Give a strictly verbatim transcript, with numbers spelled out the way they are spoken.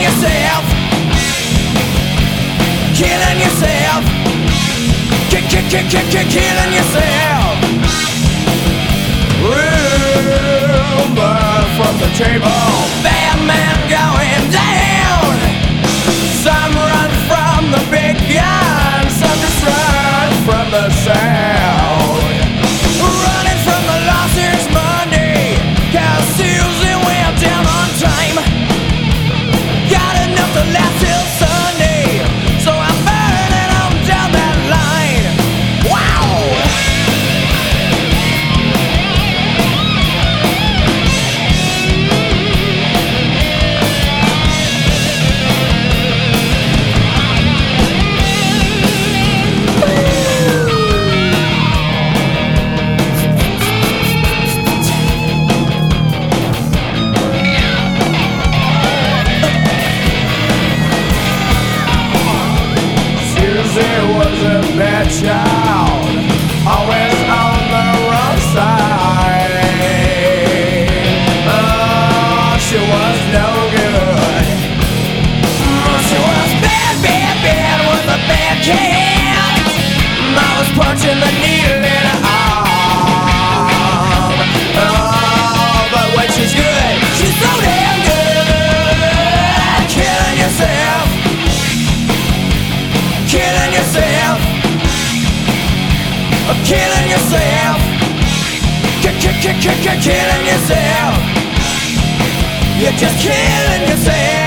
yourself, killing yourself, kick, kick, kick, kick, kick, killing yourself. Rumor from the table, bad man going down. Some run from the big gun, some just run from the sound. Running from the lost here's Monday, 'cause Susan went down on time. Got enough to last till Sunday, so I'm burning on down that line. Wow! Susie was a bad child, always on the wrong side. Oh, she was no good. Oh, she was bad, bad, bad, was a bad kid. I was punching the needle in her arm. Oh, but when she's good, she's so damn good. Killing yourself, killing yourself, killing yourself, kick, kick, kick, kick, kick, killing yourself. You're just killing yourself.